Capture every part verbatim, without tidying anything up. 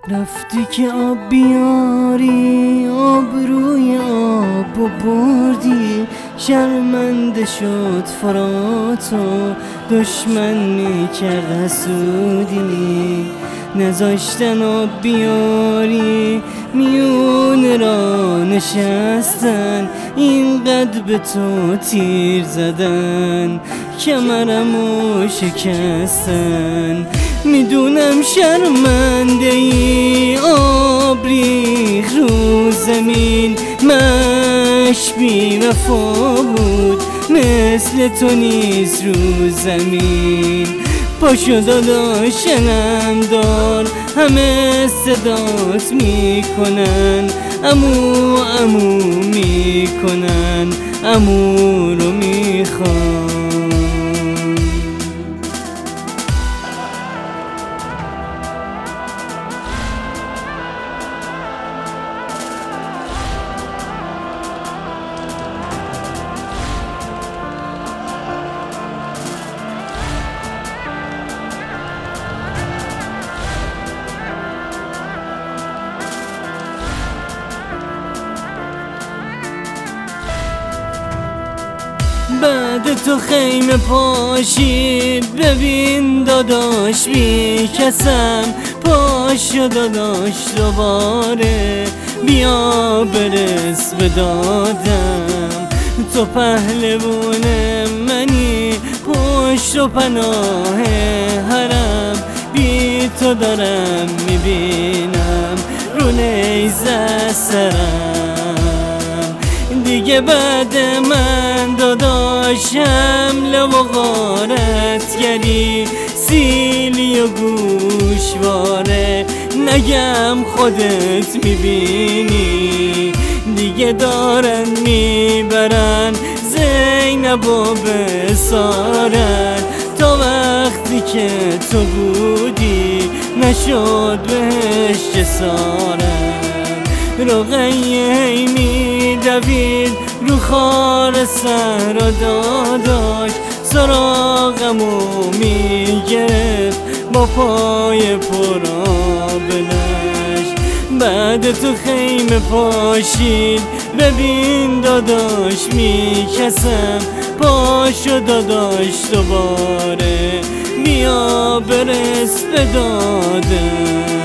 رفتی که آب بیاری آبروی آب و بردی، شرمنده شد فرات و دشمن کرد حسودی. نذاشتن آب بیاری میون را نشستن، اینقدر به تو تیر زدن کمرمو شکستن. میدونم شرمنده ای آب ریخ رو زمین، مش بی وفا بود مثل تو نیست رو زمین. پاشو داداش شنم دار همه صدات میکنن، امو امو میکنن، امو رو میخوان. بعد تو خیمه پاشید ببین داداش میکسم، پاشو داداش دوباره بیا برس به دادم. تو پهلوون منی پشت و پناه حرم، بی تو دارم میبینم رو نیزه سرم. دیگه بعد من داداش حمله و غارتگری، سیلی و گوشواره نگم خودت میبینی. دیگه دارن میبرن زینب و بسارن، تا وقتی که تو بودی نشد بهش جسارت. رقیه میدوید رو خار صحرا داداش، سراغمو میگرفت با پای پرآبلش. بعد تو خیمه پاشید ببین داداش میکسم، پاشو داداش دوباره بیا برس به دادم.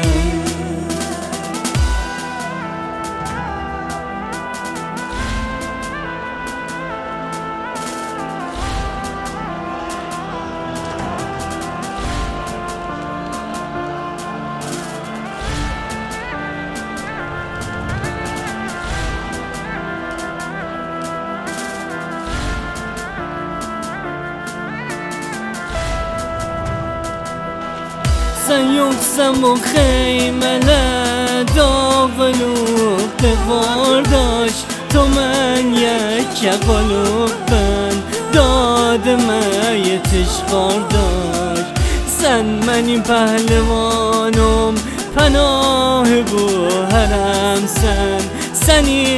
Sen yoksan bu xeymələrdə ağılıb qardaş, to mən yəkəqalıb ben dadıma yetiş qardaş. Sen mənim pəhlivanım, pənahı bu hərəmsən, səni